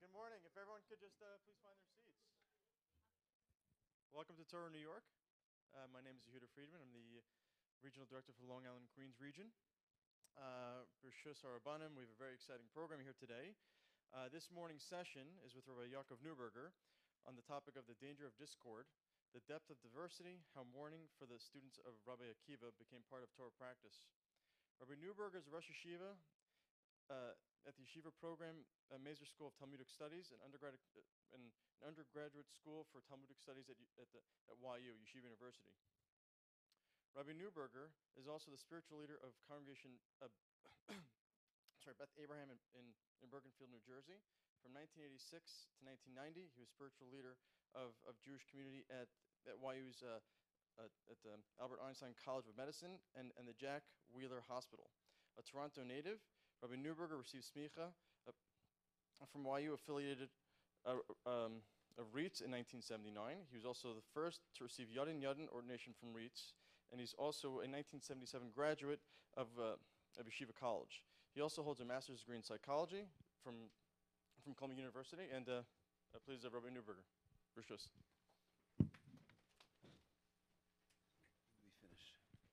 Good morning. If everyone could just please find their seats. Welcome to Torah, New York. My name is Yehuda Friedman. I'm the Regional Director for Long Island Queens region. B'Rshus HaRabbanim, we have a very exciting program here today. This morning's session is with Rabbi Yaakov Neuberger on the topic of the danger of discord, the depth of diversity, how mourning for the students of Rabbi Akiva became part of Torah practice. Rabbi Neuberger is a Rosh Yeshiva at the Yeshiva program at Mazer School of Talmudic Studies, an undergraduate school for Talmudic Studies at YU, Yeshiva University. Rabbi Neuberger is also the spiritual leader of Congregation Beth Abraham in Bergenfield, New Jersey. From 1986 to 1990, he was spiritual leader of Jewish community at YU's Albert Einstein College of Medicine and the Jack Wheeler Hospital. A Toronto native, Rabbi Neuberger received smicha from YU affiliated of REITs in 1979. He was also the first to receive Yadin ordination from REITs, and he's also a 1977 graduate of Yeshiva College. He also holds a master's degree in psychology from Columbia University, and please, Rabbi Neuberger. B'Rshus. We finish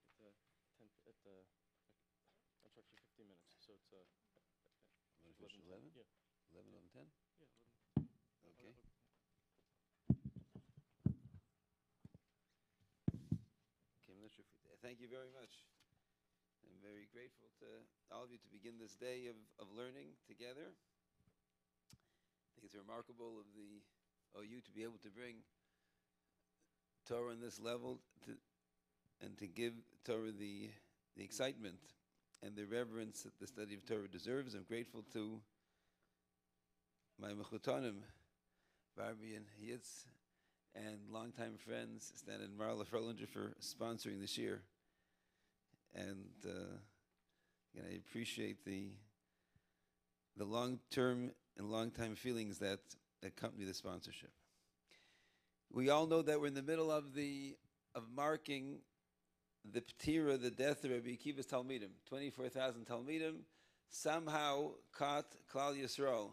It's actually 15 minutes, so it's 11? Yeah. 11, 10? Yeah. Okay. Thank you very much. I'm very grateful to all of you to begin this day of learning together. I think it's remarkable of the OU to be able to bring Torah on this level and to give Torah the excitement and the reverence that the study of Torah deserves. I'm grateful to my mechutanim, Barbie and Yitz, and longtime friends, Stan and Marla Frolinger, for sponsoring this year. And I appreciate the long-term and long-time feelings that accompany the sponsorship. We all know that we're in the middle of marking the Ptira, the death of Rabbi Akiva's Talmidim. 24,000 Talmidim somehow caught Klal Yisrael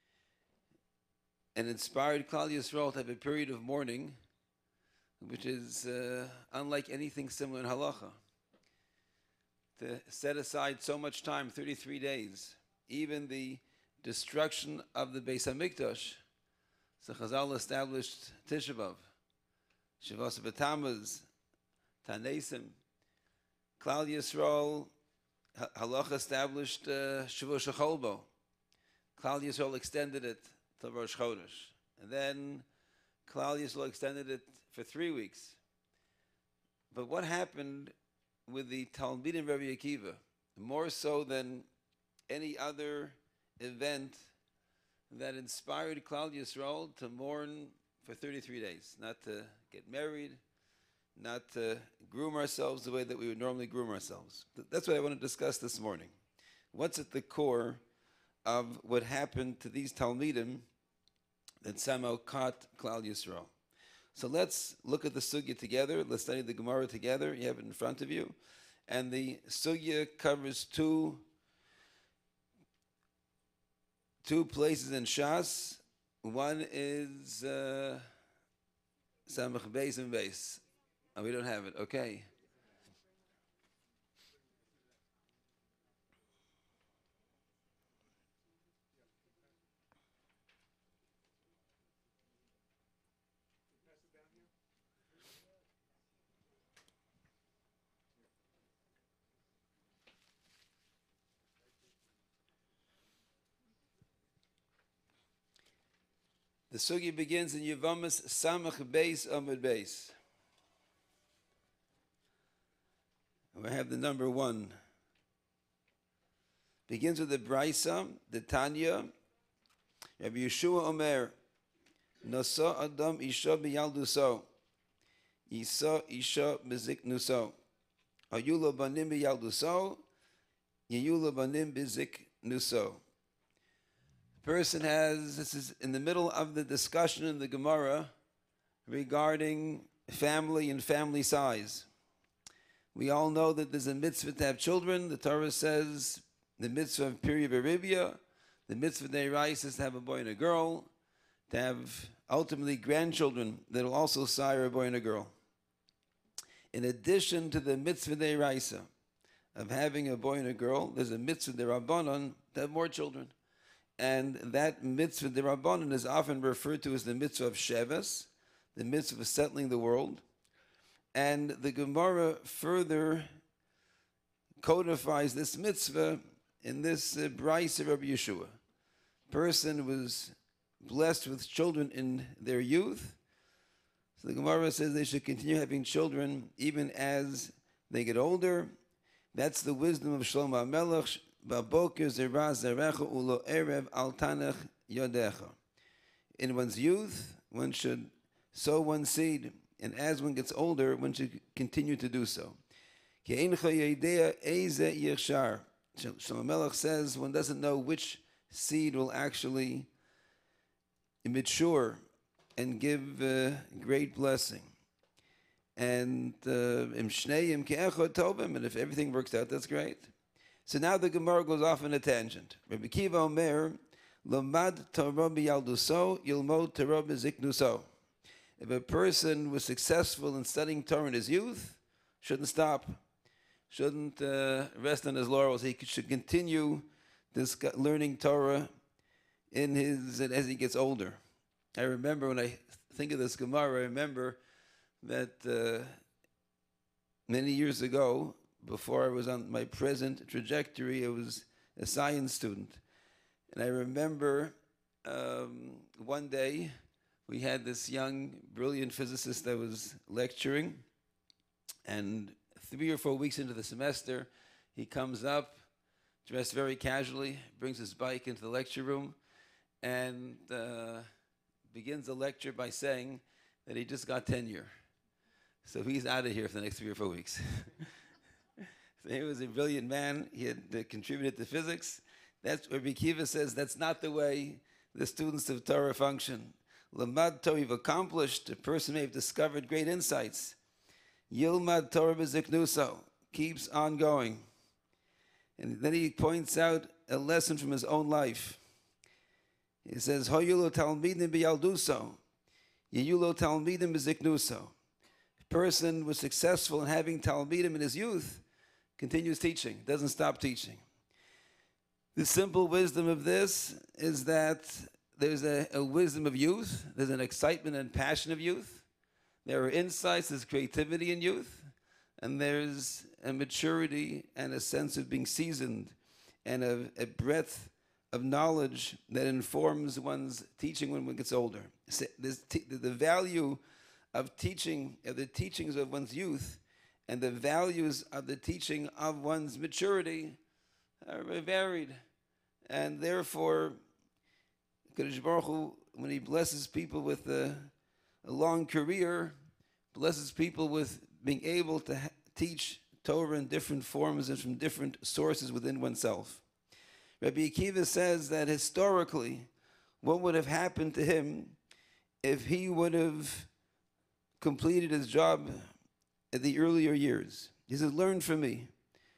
and inspired Klal Yisrael to have a period of mourning, which is unlike anything similar in halacha. To set aside so much time, 33 days, even the destruction of the Beis HaMikdash. So Chazal established Tisha B'Av, Shavos B'Tammuz, Tanesim. Klal Yisrael, halacha established Shavuot Shecholbo. Klal Yisrael extended it till Rosh Chodesh. And then Klal Yisrael extended it for 3 weeks. But what happened with the Talmidim Rabbi Akiva, more so than any other event that inspired Klal Yisrael to mourn for 33 days, not to get married, not to groom ourselves the way that we would normally groom ourselves. That's what I want to discuss this morning. What's at the core of what happened to these Talmidim that somehow caught Klal Yisrael? So let's look at the sugya together. Let's study the Gemara together. You have it in front of you. And the sugya covers two places in Shas. One is Samach Beis and Beis. Oh, we don't have it. Okay. The sugi begins in Yevamis Samach Beis Amud Beis. We have the number 1. Begins with the Braisa, the Tanya. Rabbi Yeshua Omer, Nasa Adam Isha B'Yalduso, Isa Isha B'Ziknuso, Ayula Banim B'Yalduso, Yayula Banim B'Ziknuso. Person this is in the middle of the discussion in the Gemara regarding family and family size. We all know that there's a mitzvah to have children. The Torah says the mitzvah of Piri Beribia, The mitzvah deraisa is to have a boy and a girl, to have ultimately grandchildren that will also sire a boy and a girl. In addition to the mitzvah deraisa of having a boy and a girl, there's a mitzvah derabanan to have more children. And that mitzvah derabanan is often referred to as the mitzvah of Sheves, the mitzvah of settling the world. And the Gemara further codifies this mitzvah in this Braisa of Rabbi Yeshua. Person was blessed with children in their youth. So the Gemara says they should continue having children even as they get older. That's the wisdom of Shlomo HaMelech. Ba'boker zera zerecha ulo erev al tanach yodecha. In one's youth, one should sow one's seed, and as one gets older, one should continue to do so. Shlomo HaMelech says one doesn't know which seed will actually mature and give great blessing. And and if everything works out, that's great. So now the Gemara goes off on a tangent. Rabbi Kiva Omer, Lomad Torah b'yalduso, yilmod Torah b'ziknuso. If a person was successful in studying Torah in his youth, shouldn't stop, shouldn't rest on his laurels. He should continue this learning Torah as he gets older. I remember when I think of this Gemara, I remember that many years ago, before I was on my present trajectory, I was a science student. And I remember one day we had this young, brilliant physicist that was lecturing. And 3 or 4 weeks into the semester, he comes up, dressed very casually, brings his bike into the lecture room, and begins the lecture by saying that he just got tenure. So he's out of here for the next 3 or 4 weeks. So he was a brilliant man. He had contributed to physics. That's where Rabbi Kiva says that's not the way the students of Torah function. Lamad Torah, you've accomplished. A person may have discovered great insights. Yilmad Torah b'ziknuso, keeps on going. And then he points out a lesson from his own life. He says, Hoyulo talmidim b'yalduso, Yeyulo talmidim b'ziknuso. A person was successful in having talmidim in his youth, continues teaching, doesn't stop teaching. The simple wisdom of this is that there's a wisdom of youth, there's an excitement and passion of youth, there are insights, there's creativity in youth, and there's a maturity and a sense of being seasoned and a breadth of knowledge that informs one's teaching when one gets older. The value of teaching, of the teachings of one's youth, and the values of the teaching of one's maturity are varied. And therefore, Kadosh Baruch Hu, when he blesses people with a long career, blesses people with being able to teach Torah in different forms and from different sources within oneself. Rabbi Akiva says that historically, what would have happened to him if he would have completed his job at the earlier years? He says, learn from me.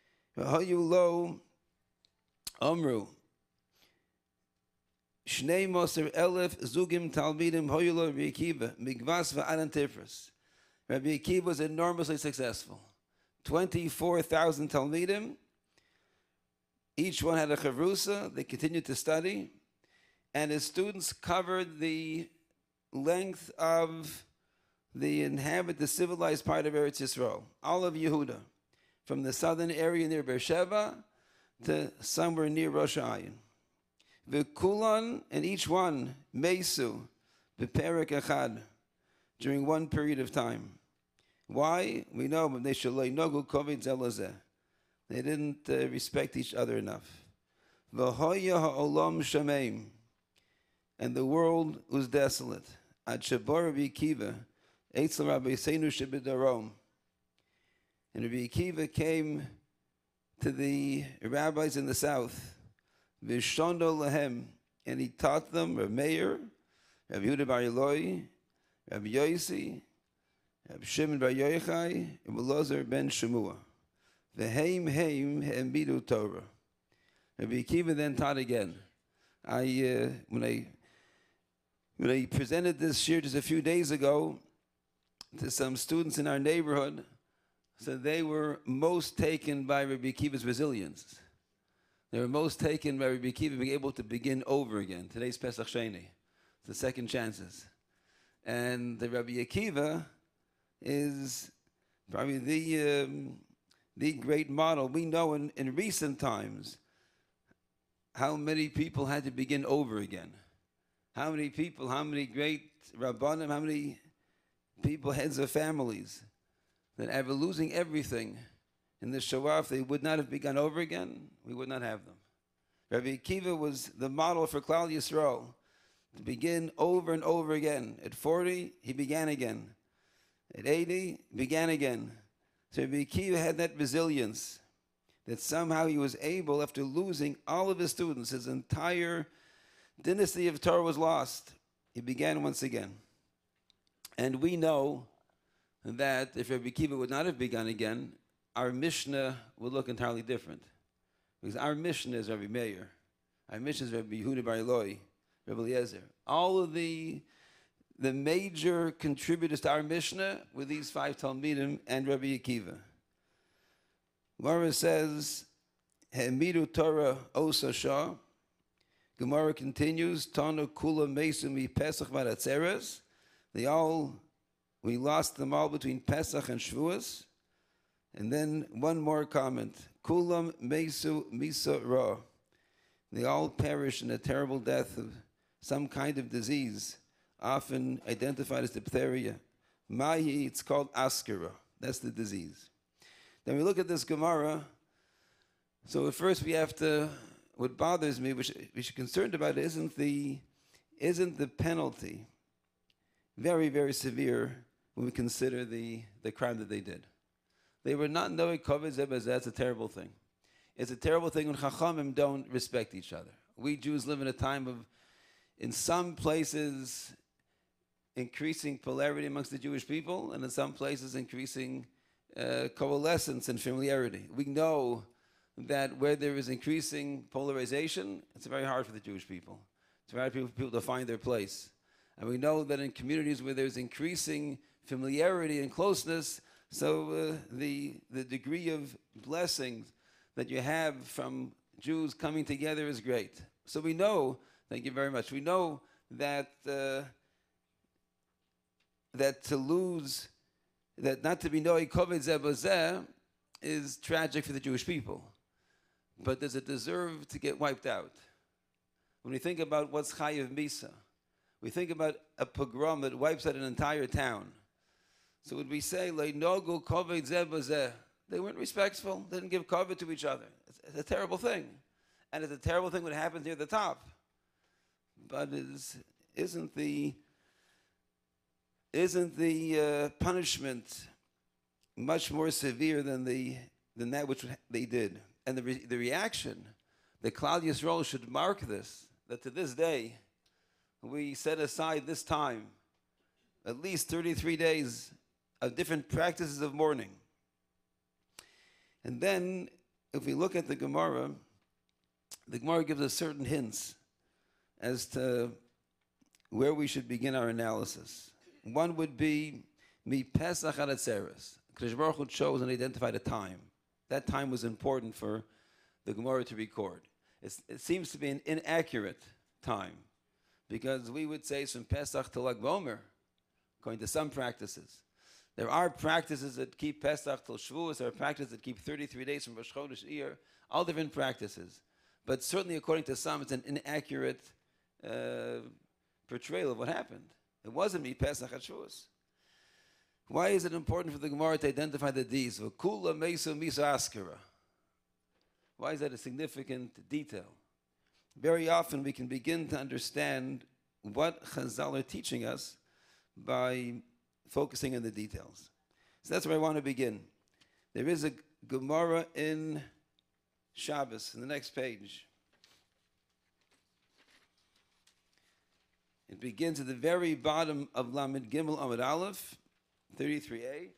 Lo Amru. Shnei Moser Elef Zugim Talmidim Hoyulo Rabbi Akiva Migvas Va'anan Tifras. Rabbi Akiva was enormously successful. 24,000 Talmidim. Each one had a chavrusa. They continued to study. And his students covered the length of the civilized part of Eretz Yisrael. All of Yehuda. From the southern area near Beersheba to somewhere near Rosh Hashanah. V'kulan, and each one, Mesu, B'perek Echad, during one period of time. Why? We know, they didn't respect each other enough. V'hoya ha'olam shameim, and the world was desolate. Ad shebor Rabbi Akiva, Eitzel Rabbi Seinu shebedarom. And Rabbi Akiva came to the rabbis in the south, Vishondo lahem, and he taught them, Rabbi Meir, Rabbi Yehuda bar Eloi, Rabbi Yosi, Rabbi Shimon bar Yochai, and Elazar ben Shemua. V'heim heim he'embidu Torah. Rabbi Akiva then taught again. When I presented this shir just a few days ago to some students in our neighborhood, so they were most taken by Rabbi Akiva's resilience. They were most taken by Rabbi Akiva being able to begin over again. Today's Pesach Sheni, the second chances. And the Rabbi Akiva is probably the great model. We know in recent times how many people had to begin over again. How many people, how many great Rabbanim, how many people, heads of families, that after losing everything in the Shoah, if they would not have begun over again, we would not have them. Rabbi Akiva was the model for Klal Yisrael to begin over and over again. At 40, he began again. At 80, began again. So Rabbi Akiva had that resilience that somehow he was able, after losing all of his students, his entire dynasty of Torah was lost. He began once again. And we know that if Rabbi Akiva would not have begun again, our Mishnah would look entirely different. Because our Mishnah is Rabbi Meir. Our Mishnah is Rabbi Yehuda Bar Eloi, Rabbi Eliezer. All of the major contributors to our Mishnah were these 5 Talmidim and Rabbi Akiva. Gemara says, Hemidu Torah Osa Shah. Gemara continues, Tana Kula Mesu Mi Pesach Varatzeres. We lost them all between Pesach and Shavuos. And then one more comment. Kulam Mesu Misa Ra. They all perished in a terrible death of some kind of disease, often identified as diphtheria. Mahi, it's called Askara. That's the disease. Then we look at this Gemara. So at first we have to, what bothers me, which we should be concerned about, isn't the penalty very, very severe when we consider the crime that they did. They were not knowing Koved Zeh B'Zeh. That's a terrible thing. It's a terrible thing when Chachamim don't respect each other. We Jews live in a time of, in some places, increasing polarity amongst the Jewish people, and in some places increasing coalescence and familiarity. We know that where there is increasing polarization, it's very hard for the Jewish people. It's very hard for people to find their place. And we know that in communities where there's increasing familiarity and closeness, so the degree of blessings that you have from Jews coming together is great. So we know, thank you very much, we know that that to lose, that not to be Noei Koved Zeh B'Zeh is tragic for the Jewish people. But does it deserve to get wiped out? When we think about what's Chayiv Misa, we think about a pogrom that wipes out an entire town. So would we say, Le'nogu Koved Zeh B'Zeh? They weren't respectful. They didn't give cover to each other. It's a terrible thing. And it's a terrible thing when it happens near the top. But isn't the punishment much more severe than that which they did? And the reaction, the Klal Yisrael should mark this, that to this day, we set aside this time, at least 33 days of different practices of mourning. And then, if we look at the Gemara gives us certain hints as to where we should begin our analysis. One would be, Mi Pesach ad Atzeres. Kadosh Baruch Hu chose and identified a time. That time was important for the Gemara to record. It seems to be an inaccurate time, because we would say it's from Pesach to Lag Bomer, according to some practices. There are practices that keep Pesach till Shavuos. There are practices that keep 33 days from Rosh Chodesh Iyar. All different practices. But certainly, according to some, it's an inaccurate portrayal of what happened. It wasn't Mi Pesach at Shavuos. Why is it important for the Gemara to identify the deeds? V'kula mesu misa askara. Why is that a significant detail? Very often we can begin to understand what Chazal are teaching us by focusing on the details. So that's where I want to begin. There is a Gemara in Shabbos, in the next page. It begins at the very bottom of Lamed Gimel Amud Aleph, 33a.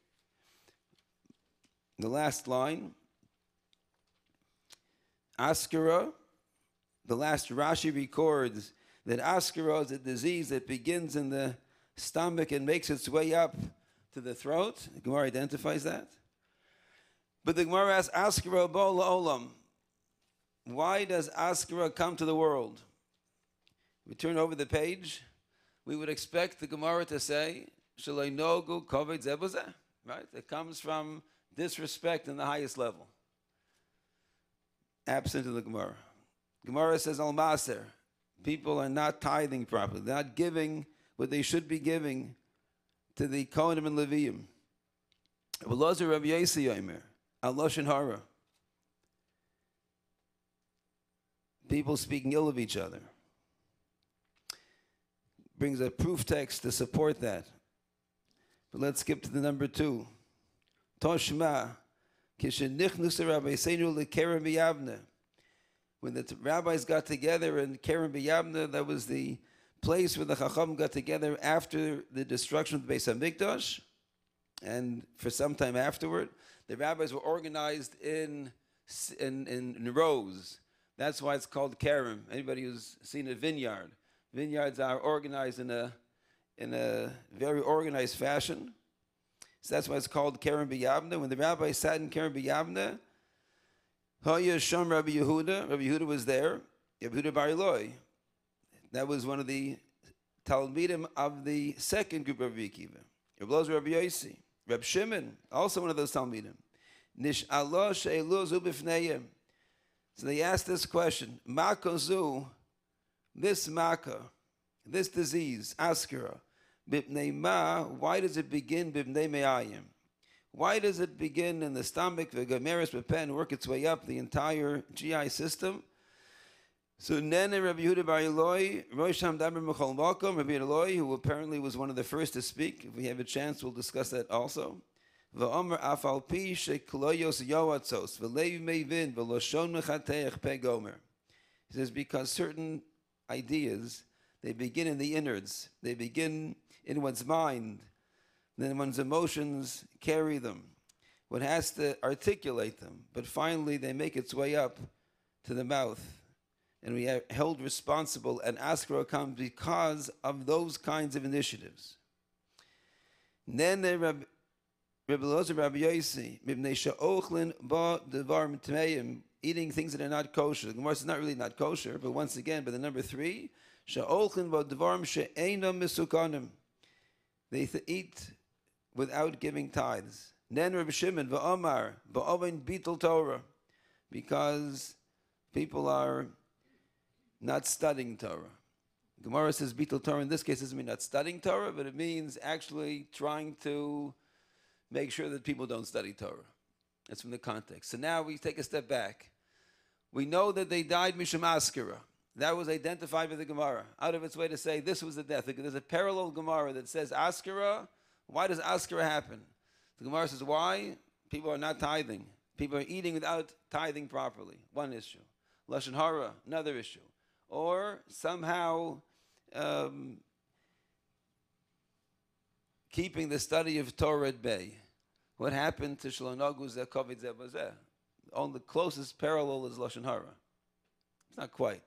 The last line. Askara, the last Rashi records that Askara is a disease that begins in the stomach and makes its way up to the throat. The Gemara identifies that. But the Gemara asks, Askara Bo'la Olam. Why does Askara come to the world? We turn over the page. We would expect the Gemara to say, Shalai Nogu Koved Zebuzeh. Right? It comes from disrespect in the highest level. Absent in the Gemara. Gemara says, Al Maser. People are not tithing properly. They're not giving what they should be giving to the Kohanim and Leviim. Elazar Rabbi Yossi Yomer, Al Lashon Hara. People speaking ill of each other. Brings a proof text to support that. But let's skip to the number 2. Toshma, Kishenichnusa Rabbi Seinu LeKerem B'Yavne. When the rabbis got together in Kerem B'Yavne, that was the place where the Chacham got together after the destruction of the Beis HaMikdash, and for some time afterward, the rabbis were organized in rows. That's why it's called Kerem. Anybody who's seen a vineyard, vineyards are organized in a very organized fashion. So that's why it's called Kerem B'Yavne. When the rabbis sat in Kerem B'Yavne, Hoya Sham Rabbi Yehuda was there. Rabbi Yehuda Bar Eloi. That was one of the Talmidim of the second group of Rabbi Akiva. Rabbi Elazar Rabbi Yossi. Rabbi Shimon, also one of those Talmidim. Nish'allah she'elu zu b'fneihem. So they asked this question, Maka zu, this Maka, this disease, Askara, b'pnei ma, why does it begin b'pnei me'ayim? Why does it begin in the stomach, v'gameres b'pen, work its way up the entire GI system? So Nene Rabbi Yehuda Bar Eloi, Rosh Hamdaber Mechol Makom, Rabbi Eloi, who apparently was one of the first to speak. If we have a chance, we'll discuss that also. V'omer afal pi shekloyos yoatzos, v'leiv meivin, v'loshon mechateich pe gomer. He says, because certain ideas, they begin in the innards. They begin in one's mind. Then one's emotions carry them. One has to articulate them. But finally, they make its way up to the mouth. And we are held responsible, and Askara comes because of those kinds of initiatives. Then Rabbi Elazar Rabbi Yossi, Mibnei she'ochlin ba devar mitmeim, eating things that are not kosher. The Gemara is not really not kosher, but once again, by the number 3, she'ochlin ba devarim she'einam misukanim. They eat without giving tithes. Then Rabbi Shimon va'amar ba'oven bitul Torah, because people are not studying Torah. Gemara says bitul Torah in this case doesn't mean not studying Torah, but it means actually trying to make sure that people don't study Torah. That's from the context. So now we take a step back. We know that they died mishum askara. That was identified by the Gemara, out of its way to say this was the death. There's a parallel Gemara that says askara. Why does askara happen? The Gemara says why? People are not tithing. People are eating without tithing properly. One issue. Lashon hara, another issue. Or somehow keeping the study of Torah at bay. What happened to Shlonagu Zekovit Zebazeh? Only the closest parallel is Lashon hara. It's not quite.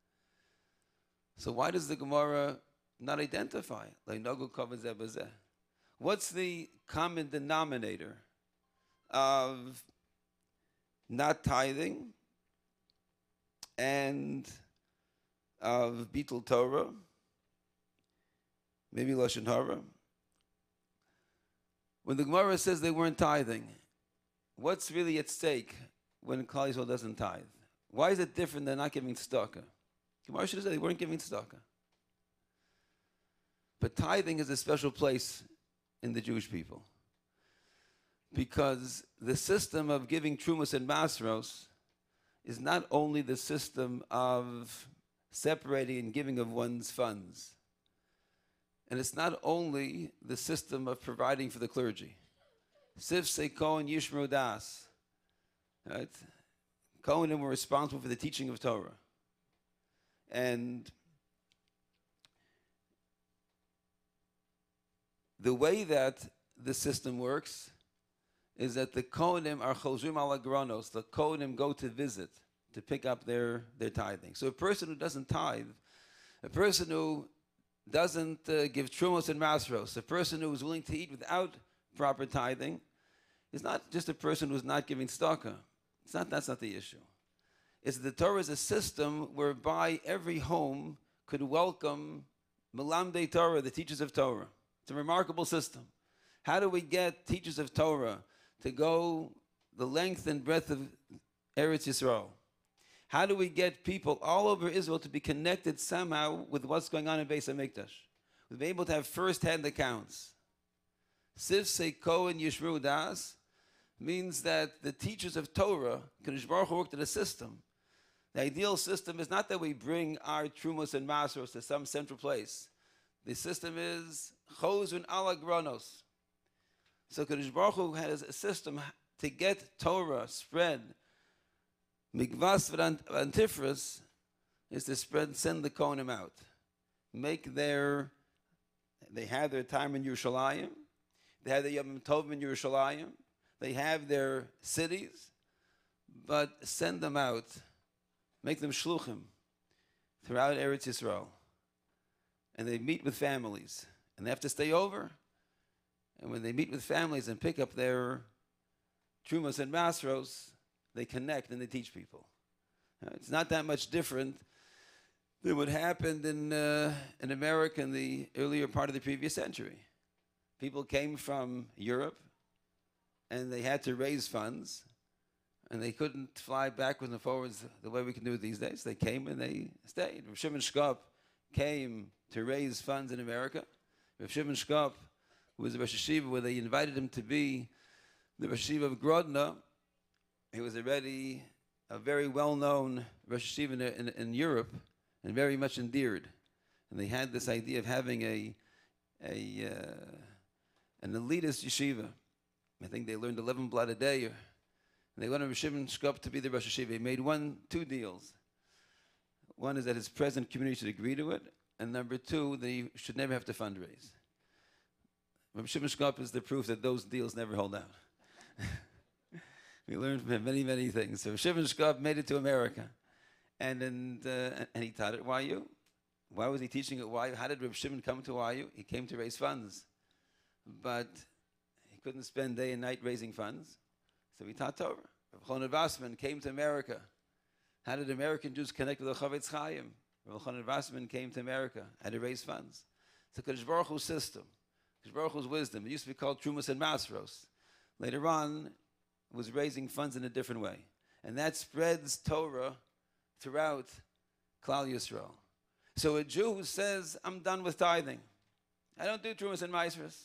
So why does the Gemara not identify Leinogu Kovit Zebazeh? What's the common denominator of not tithing and of bitul Torah, maybe Lashon hara? When the Gemara says they weren't tithing, what's really at stake when Klal Yisrael doesn't tithe? Why is it different than not giving tzedakah? Gemara should have said they weren't giving tzedakah. But tithing is a special place in the Jewish people, because the system of giving trumas and masros is not only the system of separating and giving of one's funds, and it's not only the system of providing for the clergy. Sif se Kohen Yishmeru Das. Right? Kohanim were responsible for the teaching of Torah. And the way that the system works is that the Kohanim are Chozrim al Agronos. The Kohanim go to visit to pick up their tithing. So a person who doesn't tithe, a person who doesn't give trumos and masros, a person who is willing to eat without proper tithing, is not just a person who's not giving tzedakah. That's not the issue. It's the Torah is a system whereby every home could welcome Melamdei Torah, the teachers of Torah. It's a remarkable system. How do we get teachers of Torah to go the length and breadth of Eretz Yisrael? How do we get people all over Israel to be connected somehow with what's going on in Beis HaMikdash? We'll be able to have first-hand accounts. Sif Seiko and Yishru Das means that the teachers of Torah, Kadosh Baruch Hu worked in a system. The ideal system is not that we bring our trumos and masros to some central place. The system is chozun ala granos. So Kadosh Baruch Hu has a system to get Torah spread. Mikvas v'antifras is to send the Kohanim out. They have their time in Yerushalayim. They have the Yom Tov in Yerushalayim. They have their cities. But send them out. Make them shluchim throughout Eretz Yisrael. And they meet with families. And they have to stay over. And when they meet with families and pick up their trumas and masros, they connect and they teach people. It's not that much different than what happened in America in the earlier part of the previous century. People came from Europe and they had to raise funds and they couldn't fly backwards and forwards the way we can do it these days. They came and they stayed. Rav Shimon Shkop came to raise funds in America. Rav Shimon Shkop was the Rosh Hashiva where they invited him to be the Rosh Hashiva of Grodno. He was already a very well-known Rosh Hashiva in Europe and very much endeared. And they had this idea of having an elitist yeshiva. I think they learned 11 blot a day. And they wanted Rosh Shimon Shkop to be the Rosh Hashiva. He made two deals. One is that his present community should agree to it. And number two, they should never have to fundraise. Rosh Shimon Shkop is the proof that those deals never hold out. We learned from him many, many things. So Shimon Shkop made it to America. And he taught at YU. Why was he teaching at YU? How did Reb Shimon come to YU? He came to raise funds. But he couldn't spend day and night raising funds. So he taught Torah. Reb Chanan Vassman came to America. How did American Jews connect with the Chavetz Chaim? Reb Chanan Vassman came to America. Had to raise funds. It's a Kadosh Baruch Hu system. Kadosh Baruch Hu's wisdom. It used to be called Trumas and Masros. Later on, it was raising funds in a different way. And that spreads Torah throughout Klal Yisrael. So a Jew who says, I'm done with tithing. I don't do Trumas and Masros.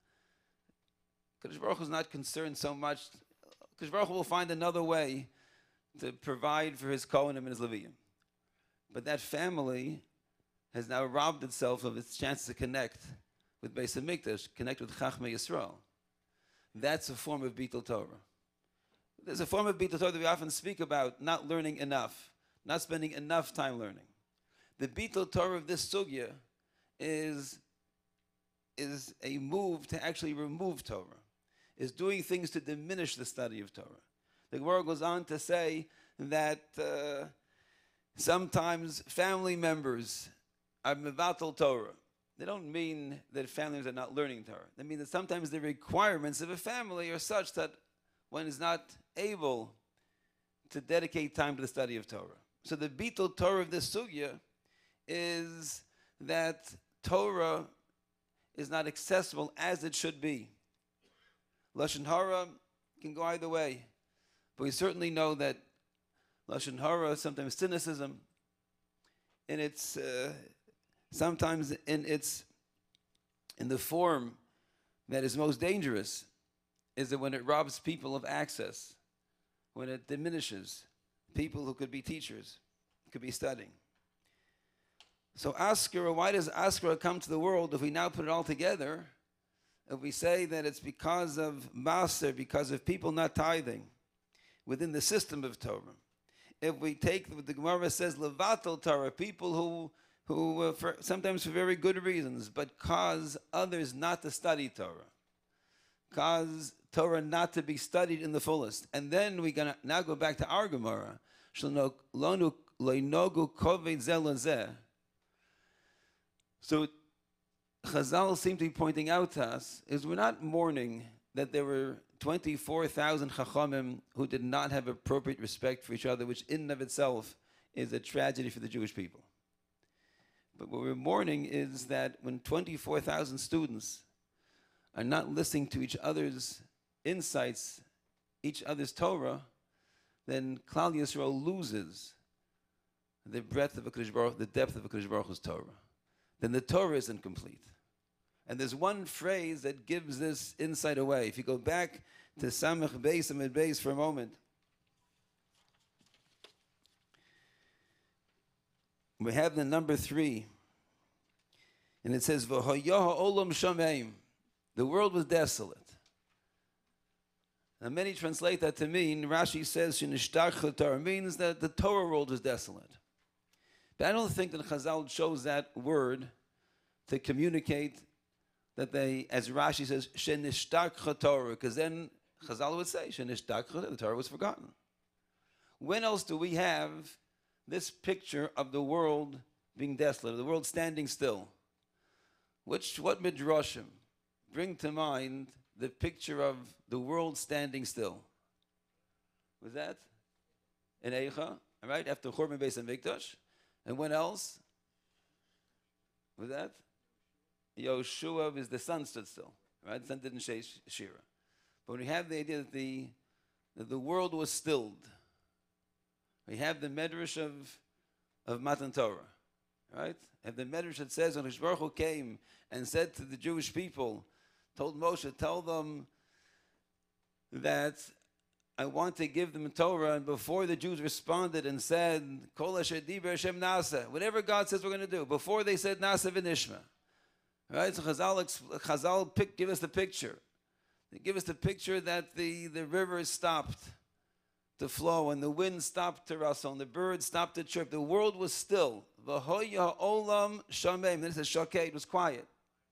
Kadosh Baruch Hu is not concerned so much. Kadosh Baruch Hu will find another way to provide for his Kohanim and his Leviim. But that family has now robbed itself of its chance to connect with Beis HaMikdash, connect with Chachmei Yisrael. That's a form of Bitul Torah. There's a form of Bitul Torah that we often speak about, not learning enough, not spending enough time learning. The Bitul Torah of this sugya is a move to actually remove Torah, is doing things to diminish the study of Torah. The Gemara goes on to say that sometimes family members are mevatel Torah. They don't mean that family members are not learning Torah. They mean that sometimes the requirements of a family are such that one is not able to dedicate time to the study of Torah. So the Bitul Torah of this sugya is that Torah is not accessible as it should be. Lashon Hara can go either way. But we certainly know that Lashon Hara, sometimes cynicism, in its sometimes in the form that is most dangerous, is that when it robs people of access, when it diminishes people who could be teachers, could be studying. So Askara, why does Askara come to the world if we now put it all together? If we say that it's because of Maser, because of people not tithing within the system of Torah. If we take what the Gemara says, Levatel Torah, people who sometimes for very good reasons, but cause others not to study Torah, cause Torah not to be studied in the fullest. And then we're going to now go back to our Gemara, So Chazal seem to be pointing out to us is we're not mourning that there were 24,000 Chachamim who did not have appropriate respect for each other, which in and of itself is a tragedy for the Jewish people. But what we're mourning is that when 24,000 students are not listening to each other's insights, each other's Torah, then Klal Yisrael loses the breadth of HaKadosh Baruch, the depth of HaKadosh Baruch Hu's Torah. Then the Torah is incomplete. And there's one phrase that gives this insight away. If you go back to Samech Beis Amid Beis for a moment, we have the number 3, and it says, "V'hoyah olam shameim." The world was desolate. Now many translate that to mean, Rashi says, "Shenishtakha Torah," means that the Torah world was desolate. But I don't think that Chazal chose that word to communicate that they, as Rashi says, "Shenishtakha Torah," because then Chazal would say, "Shenishtakha," the Torah was forgotten. When else do we have this picture of the world being desolate, of the world standing still? What midrashim bring to mind the picture of the world standing still? Was that in Eicha? All right, after Churban Beis Hamikdash. And when else? Was that? Yoshua, is the sun stood still. Right? The sun didn't say Shira. But when we have the idea that the world was stilled, we have the Medrash of Matan Torah. Right? And the Medrash that says when HaKadosh Baruch Hu came and said to the Jewish people, told Moshe, tell them that I want to give them Torah. And before the Jews responded and said, Kol asher diber Hashem nasa, whatever God says we're going to do, before they said nasa v'nishma. Right? So Chazal give us the picture. They give us the picture that the river stopped to flow and the wind stopped to rustle and the birds stopped to chirp. The world was still. V'hoya olam shameim. Then it says shokeh, it was quiet.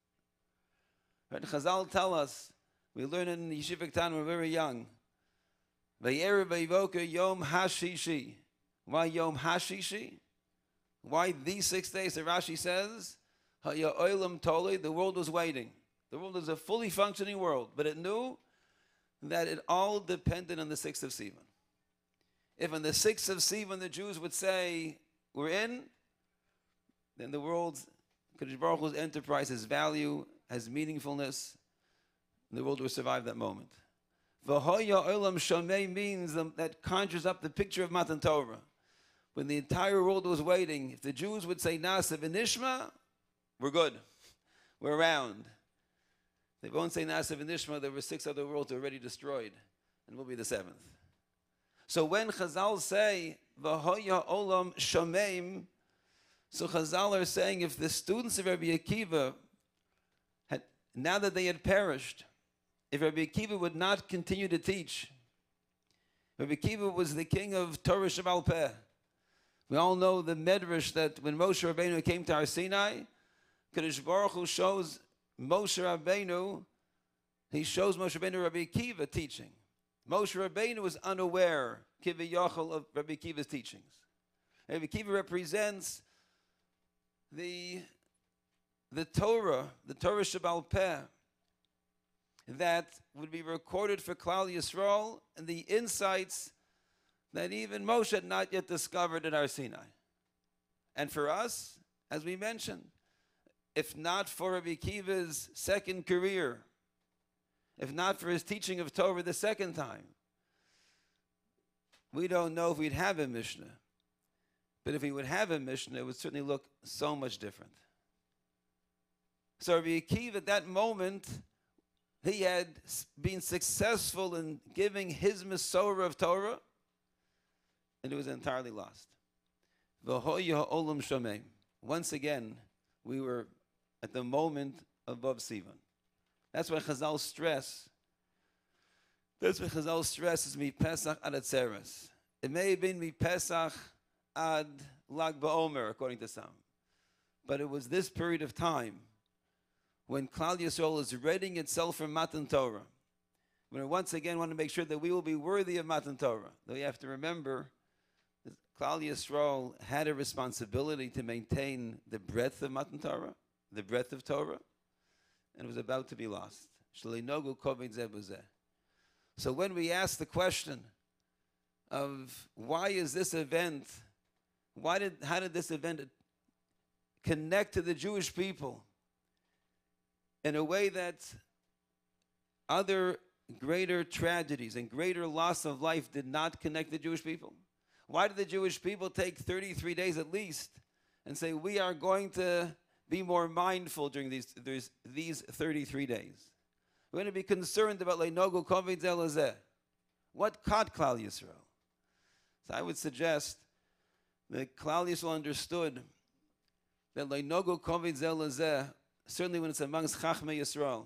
Right? Chazal tell us, we learn in Yeshiva Ktan when we're very young. V'yerev v'yivoka yom hashishi. Why yom hashishi? Why these 6 days? So Rashi says, ha'ya olam toli, the world was waiting. The world was a fully functioning world, but it knew that it all depended on the 6th of Sivan. If on the 6th of Sivan the Jews would say, we're in, then the world's, Kadosh Baruch Hu's enterprise has value, has meaningfulness, and the world will survive that moment. V'hoya olam shamei means that conjures up the picture of Matan Torah. When the entire world was waiting, if the Jews would say Nasa v'nishma, we're good. We're around. They won't say Nasa v'nishma, there were 6 other worlds already destroyed, and we'll be the 7th. So when Chazal say, V'hoya olam shameim, so Chazal are saying if the students of Rabbi Akiva, now that they had perished, if Rabbi Akiva would not continue to teach, Rabbi Akiva was the king of Torah Sheba'al Peh. We all know the Medrash that when Moshe Rabbeinu came to Har Sinai, Kadosh Baruch Hu shows Moshe Rabbeinu, he shows Moshe Rabbeinu Rabbi Akiva teaching. Moshe Rabbeinu was unaware, Kiviyachol, of Rabbi Akiva's teachings. Rabbi Akiva represents the Torah Sheba'al Peh, that would be recorded for Klal Yisrael, and the insights that even Moshe had not yet discovered at Har Sinai. And for us, as we mentioned, if not for Rabbi Akiva's second career, if not for his teaching of Torah the second time, we don't know if we'd have a Mishnah. But if we would have a Mishnah, it would certainly look so much different. So Rabbi Akiva at that moment, he had been successful in giving his Masorah of Torah, and it was entirely lost. V'hoya olam shameim. Once again, we were at the moment above Sivan. That's why Chazal stress. That's why Chazal stresses mi Pesach ad Atzeres. It may have been mi Pesach ad Lag BaOmer, according to some, but it was this period of time when Klal Yisrael is readying itself for Matan Torah. When we once again want to make sure that we will be worthy of Matan Torah. Though you have to remember, Klal Yisrael had a responsibility to maintain the breadth of Matan Torah, the breadth of Torah, and it was about to be lost. Shalinogu koved zeh b'zeh. So when we ask the question of why is this event, how did this event connect to the Jewish people in a way that other greater tragedies and greater loss of life did not connect the Jewish people? Why did the Jewish people take 33 days at least and say, we are going to be more mindful during these 33 days? We're going to be concerned about Leinogu Koved Zeh Lezeh. What caught Klal Yisrael? So I would suggest that Klal Yisrael understood that Leinogu Koved Zeh Lezeh, certainly when it's amongst Chachmei Yisrael,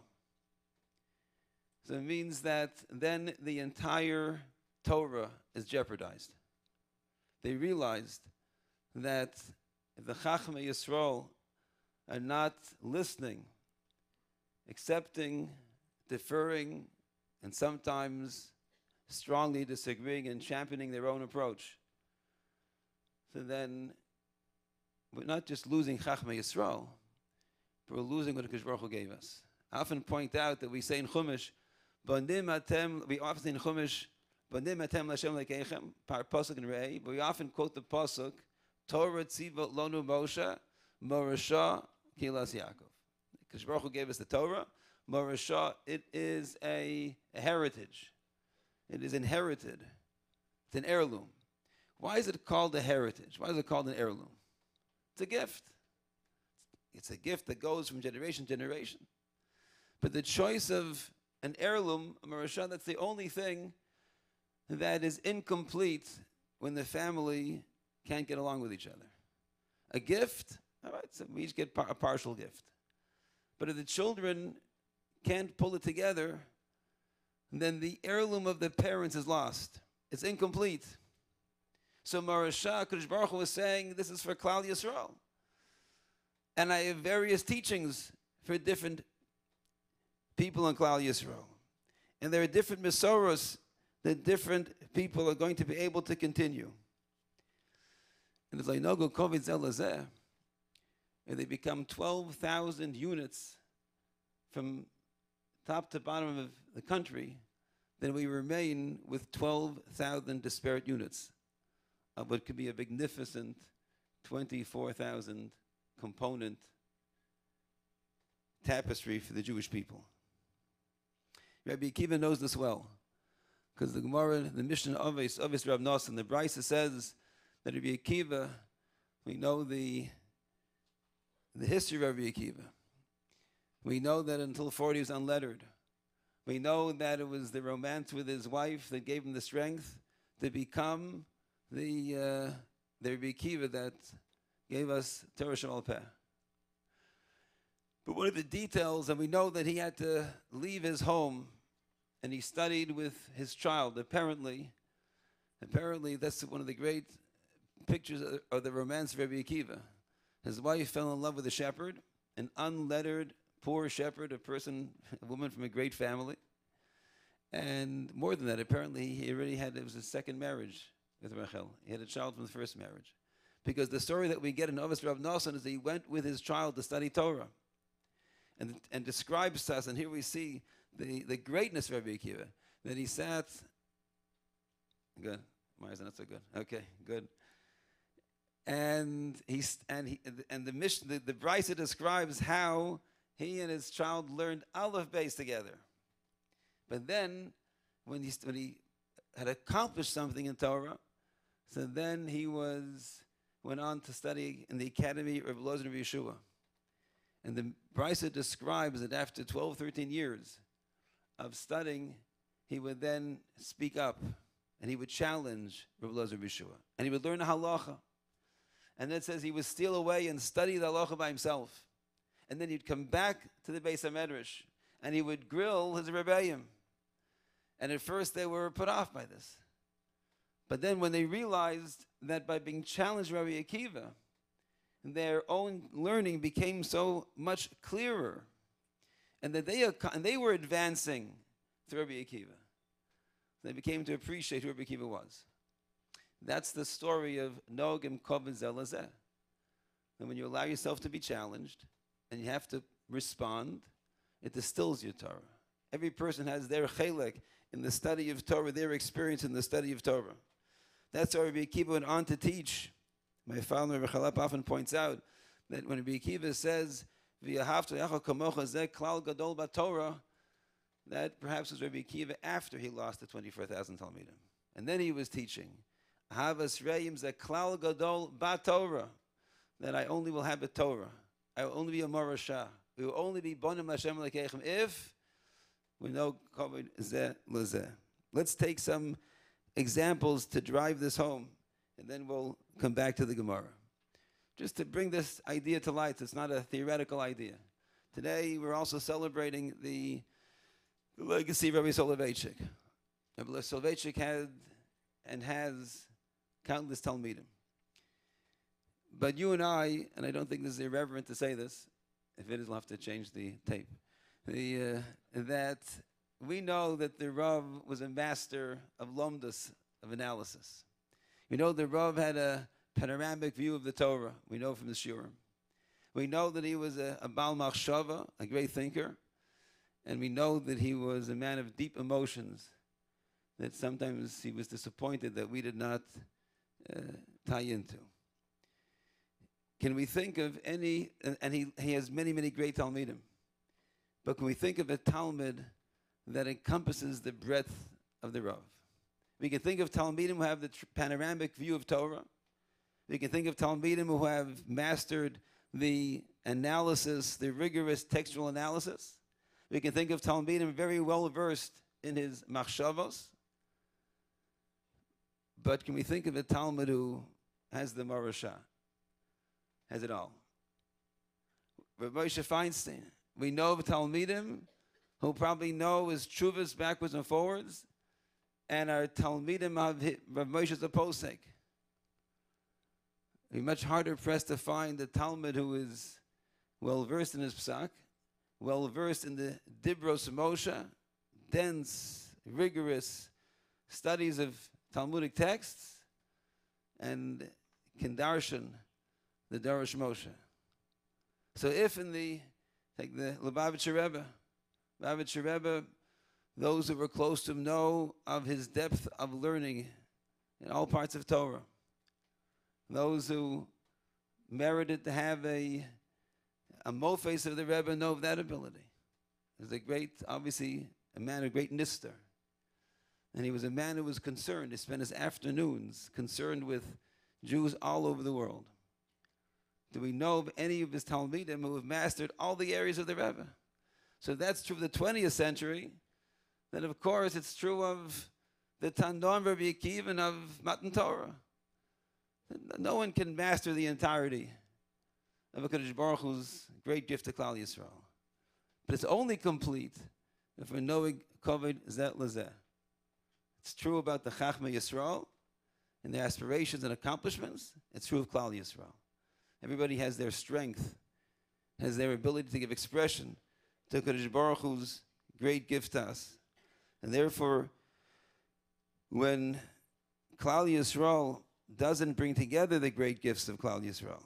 so it means that then the entire Torah is jeopardized. They realized that if the Chachmei Yisrael are not listening, accepting, deferring, and sometimes strongly disagreeing and championing their own approach, so then we're not just losing Chachmei Yisrael, but we're losing what Hakadosh Baruch Hu gave us. I often point out that we say in Chumash, we often say in Chumash, Banim atem l'Hashem lekeichem, pasuk and rei, but we often quote the pasuk, Torah tzivot lonu Moshe, Morasha kilas Yaakov. Because Baruch Hu gave us the Torah, Morasha, it is a heritage. It is inherited. It's an heirloom. Why is it called a heritage? Why is it called an heirloom? It's a gift. It's a gift that goes from generation to generation. But the choice of an heirloom, Morasha, that's the only thing that is incomplete when the family can't get along with each other. A gift, all right, so we each get a partial gift. But if the children can't pull it together, then the heirloom of the parents is lost. It's incomplete. So Marasha, Kadosh Baruch Hu was saying, this is for Klal Yisrael. And I have various teachings for different people in Klal Yisrael. And there are different Mesoros that different people are going to be able to continue. And it's like Nogo Koved Zeh Lezeh, and they become 12,000 units from top to bottom of the country, then we remain with 12,000 disparate units of what could be a magnificent 24,000 component tapestry for the Jewish people. Rabbi Akiva knows this well, because the Gemara, the Mishnah Ovis Rav Nosson, the Brisa says that Rabbi Akiva, we know the history of Rabbi Akiva. We know that until 40 he was unlettered. We know that it was the romance with his wife that gave him the strength to become the Rabbi Akiva that gave us Torah Shemal Peh. But one of the details, and we know that he had to leave his home, and he studied with his child. Apparently, that's one of the great pictures of the romance of Rabbi Akiva. His wife fell in love with a shepherd, an unlettered, poor shepherd, a woman from a great family. And more than that, apparently he already had, it was his second marriage with Rachel. He had a child from the first marriage. Because the story that we get in Ovis Rav Nosson is that he went with his child to study Torah. And describes to us, and here we see the greatness of Rabbi Akiva, that he sat, good, why is it not so good? Okay, good. And the Brisa describes how he and his child learned Aleph Beis together. But then, when he had accomplished something in Torah, so then he went on to study in the academy of Rabbi Elazar and Rabbi Yeshua. And the Brisa describes that after 12, 13 years of studying, he would then speak up, and he would challenge Rabbi Elazar and Rabbi Yeshua. And he would learn the halacha. And then it says he would steal away and study the halacha by himself. And then he'd come back to the Beis HaMedrash, and he would grill his rebbeim. And at first they were put off by this. But then when they realized that by being challenged by Rabbi Akiva, their own learning became so much clearer, and that they were advancing through Rabbi Akiva, they became to appreciate who Rabbi Akiva was. That's the story of Nogim Kovin Zelazeh. And when you allow yourself to be challenged and you have to respond, it distills your Torah. Every person has their chelek in the study of Torah, their experience in the study of Torah. That's why Rabbi Akiva went on to teach. My father, Rabbi Chalap, often points out that when Rabbi Akiva says, V'yahavta yacho kamocha zeh klal gadol b'Torah, that perhaps was Rabbi Akiva after he lost the 24,000 Talmidim. And then he was teaching, Havas re'im zeh klal gadol b'Torah, that I only will have a Torah. I will only be a Morashah. We will only be bonim Hashem lekechem if we know covered zeh lezeh. Let's take some examples to drive this home, and then we'll come back to the Gemara. Just to bring this idea to light, it's not a theoretical idea. Today, we're also celebrating the legacy of Rabbi Soloveitchik. Rabbi Soloveitchik had and has countless Talmidim. But you and I don't think this is irreverent to say this, if it is, we'll have to change the tape, that we know that the Rav was a master of lomdus, of analysis. We know the Rav had a panoramic view of the Torah. We know from the Shurim. We know that he was a Baal Machshava, a great thinker. And we know that he was a man of deep emotions, that sometimes he was disappointed that we did not tie into. Can we think of any, and he has many, many great Talmidim, but can we think of a Talmud that encompasses the breadth of the Rav? We can think of Talmidim who have the panoramic view of Torah. We can think of Talmidim who have mastered the analysis, the rigorous textual analysis. We can think of Talmidim very well versed in his machshavos. But can we think of a Talmud who has the Morashah, has it all? Rav Moshe Feinstein. We know of Talmidim who probably know his tshuvas backwards and forwards, and are Talmidim of Rav Moshe Zaposek. It'd be much harder pressed to find a Talmud who is well versed in his psak, well versed in the Dibros Moshe, dense, rigorous studies of Talmudic texts, and can darshan the Darash Moshe. So if in the Lubavitcher Rebbe, those who were close to him know of his depth of learning in all parts of Torah. Those who merited to have a mofes of the Rebbe know of that ability. He was a great, obviously, a man of great nister. And he was a man who was concerned. He spent his afternoons concerned with Jews all over the world. Do we know of any of his Talmidim who have mastered all the areas of the Rebbe? So if that's true of the 20th century, then of course it's true of the Tandon Rabbi Akiva and of Matan Torah. No one can master the entirety of HaKadosh Baruch Hu's great gift to Klal Yisrael. But it's only complete if we're knowing Koved Zeh Lezeh. It's true about the Chachma Yisrael and their aspirations and accomplishments. It's true of Klal Yisrael. Everybody has their strength, has their ability to give expression to HaKadosh Baruch Hu's great gift to us. And therefore, when Klal Yisrael doesn't bring together the great gifts of Klal Yisrael,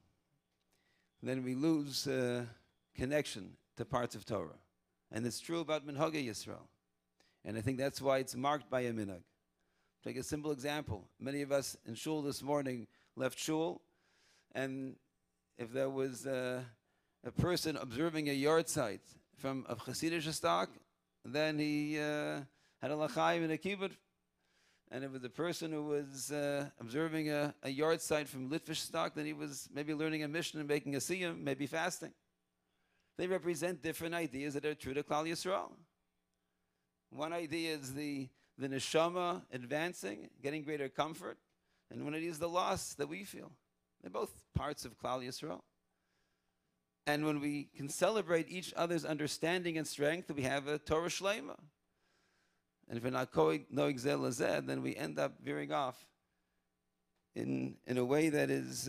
then we lose connection to parts of Torah. And it's true about Minhagei Yisrael. And I think that's why it's marked by a minhag. Take a simple example. Many of us in shul this morning left shul, and if there was a person observing a yard site from a Hasidic stock, then he had a l'chaim and a kibbutz. And if it was a person who was observing a yard site from Litvish stock, then he was maybe learning a mission and making a siyum, maybe fasting. They represent different ideas that are true to Klal Yisrael. One idea is the neshama advancing, getting greater comfort, and one idea is the loss that we feel. They're both parts of Klal Yisrael. And when we can celebrate each other's understanding and strength, we have a Torah Shlema. And if we're not knowing Zeh Lezeh, then we end up veering off in a way that is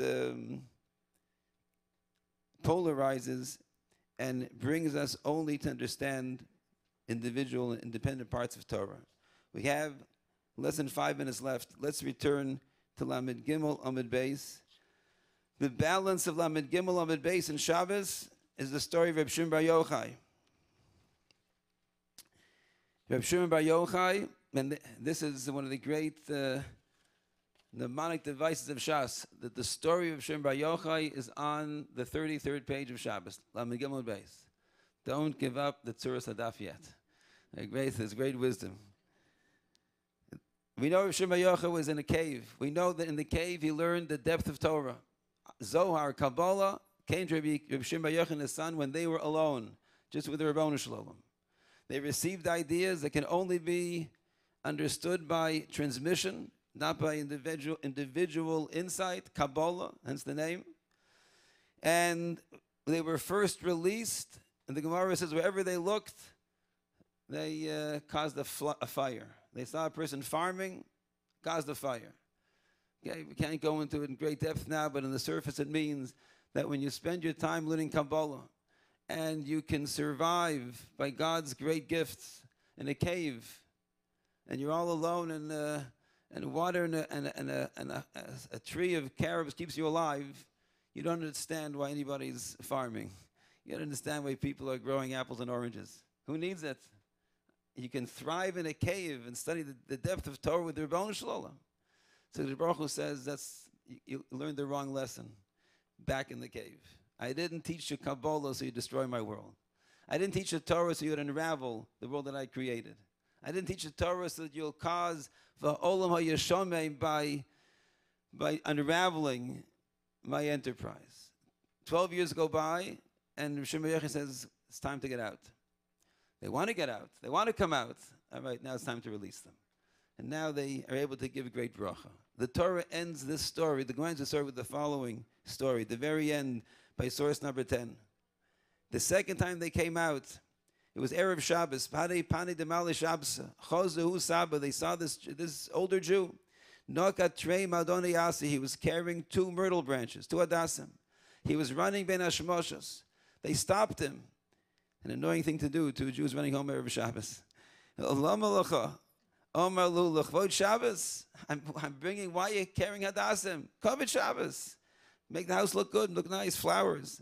polarizes and brings us only to understand individual and independent parts of Torah. We have less than 5 minutes left. Let's return to Lamed Gimel Amid Beis. The balance of Lamed Gimel Amid Beis and Shabbos is the story of Reb Shimon Bar Yochai. Reb Shimon Bar Yochai, and this is one of the great mnemonic devices of Shas, that the story of Shimon Bar Yochai is on the 33rd page of Shabbos, Lamed Gimel Beis. Don't give up the Tzuras Hadaf yet. There's great wisdom. We know Shimon Bar Yochai was in a cave. We know that in the cave he learned the depth of Torah. Zohar, Kabbalah came to Reb Shimon Bar Yochai and his son when they were alone, just with the Rabbanu Shalom. They received ideas that can only be understood by transmission, not by individual insight, Kabbalah, hence the name. And they were first released, and the Gemara says wherever they looked, they caused a fire. They saw a person farming, caused a fire. Okay, we can't go into it in great depth now, but on the surface it means that when you spend your time learning Kabbalah, and you can survive by God's great gifts in a cave, and you're all alone, and water and a tree of carobs keeps you alive, you don't understand why anybody's farming. You don't understand why people are growing apples and oranges. Who needs it? You can thrive in a cave and study the depth of Torah with the Rabbanu Shalom. So the Baruch Hu says you learned the wrong lesson back in the cave. I didn't teach you Kabbalah so you destroy my world. I didn't teach you Torah so you'd unravel the world that I created. I didn't teach you Torah so that you'll cause the Olam HaYeshomeh by unraveling my enterprise. 12 years go by, and Shimon Bar Yochai says, it's time to get out. They want to get out. They want to come out. All right, now it's time to release them. And now they are able to give great bracha. The Torah ends this story, the Gemara ends the story with the following story, the very end, by source number 10. The second time they came out, it was Erev Shabbos. They saw this older Jew. He was carrying 2 myrtle branches, 2 adasim. He was running ben hashmoshos. They stopped him. An annoying thing to do to a Jew who's running home Erev Shabbos. Shabbos. I'm bringing, why are you carrying hadasim? Kavod Shabbos. Make the house look good, look nice, flowers.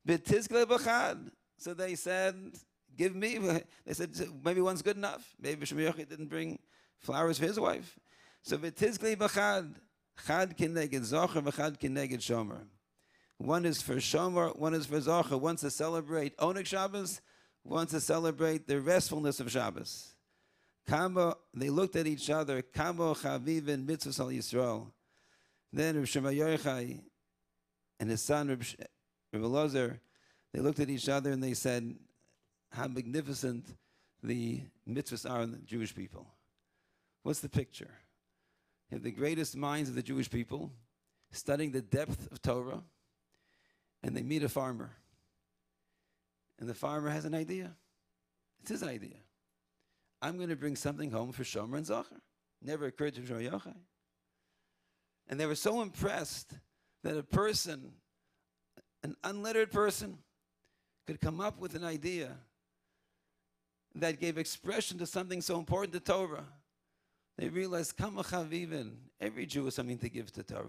So they said, give me. They said, maybe one's good enough. Maybe Shimon Bar Yochai didn't bring flowers for his wife. So v'tizkli b'chad, chad kineged zocher v'chad kineged shomer. One is for shomer, one is for zocher. One's to celebrate Oneg Shabbos, one's to celebrate the restfulness of Shabbos. They looked at each other. Kamo chavivin mitzvos al Yisrael. Then Reb Shimon Bar Yochai and his son Reb Elazar, they looked at each other and they said, how magnificent the mitzvahs are in the Jewish people. What's the picture? You have the greatest minds of the Jewish people studying the depth of Torah, and they meet a farmer. And the farmer has an idea. It's his idea. I'm going to bring something home for Shomer and Zocher. Never occurred to Shimon Bar Yochai. And they were so impressed that a person, an unlettered person, could come up with an idea that gave expression to something so important to Torah. They realized, Kama chavivin, every Jew has something to give to Torah.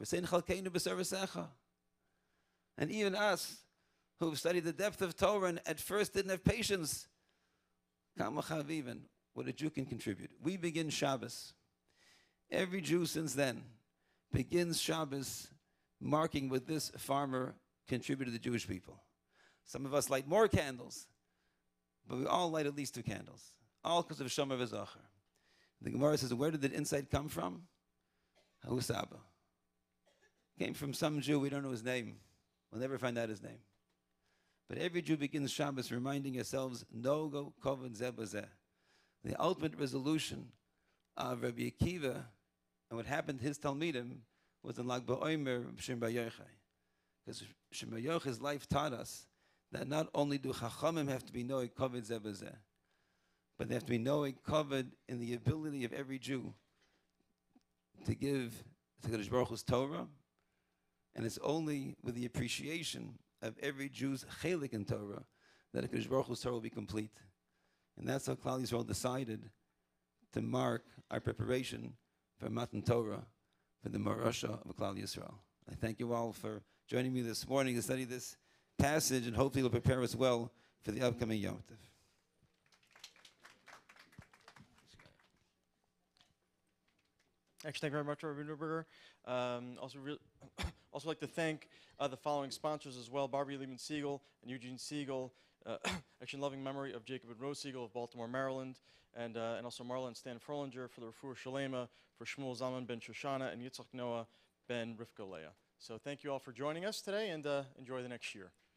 And even us, who've studied the depth of Torah and at first didn't have patience, Kama chavivin, what a Jew can contribute. We begin Shabbos. Every Jew since then begins Shabbos marking what this farmer contributed to the Jewish people. Some of us light more candles, but we all light at least 2 candles, all because of Shomer v'Zocher. The Gemara says, where did the insight come from? Ha'usaba. Came from some Jew, we don't know his name. We'll never find out his name. But every Jew begins Shabbos reminding ourselves, no go kovod zeh b'zeh. The ultimate resolution of Rabbi Akiva and what happened to his Talmidim was in Lag BaOmer of Shimon Bar Yochai. Because Shimon Bar Yochai's life taught us that not only do Chachamim have to be knowing kovod zeh b'zeh, but they have to be knowing kovod in the ability of every Jew to give to Kadosh Baruch Hu's Torah, and it's only with the appreciation of every Jew's chelik in Torah that Kadosh Baruch Hu's Torah will be complete. And that's how Klal Yisrael decided to mark our preparation for Matan Torah for the Marasha of Klal Yisrael. I thank you all for joining me this morning to study this passage, and hopefully it'll prepare us well for the upcoming Yom Tov. Actually, thank you very much, Rabbi Neuberger. Also like to thank the following sponsors as well: Barbie Lehman Siegel and Eugene Siegel, actually in loving memory of Jacob and Rose Siegel of Baltimore, Maryland, and also Marla and Stan Frolinger for the Refuah Shalema, for Shmuel Zalman ben Shoshana and Yitzchak Noah ben Rivka Leah. So thank you all for joining us today, and enjoy the next year.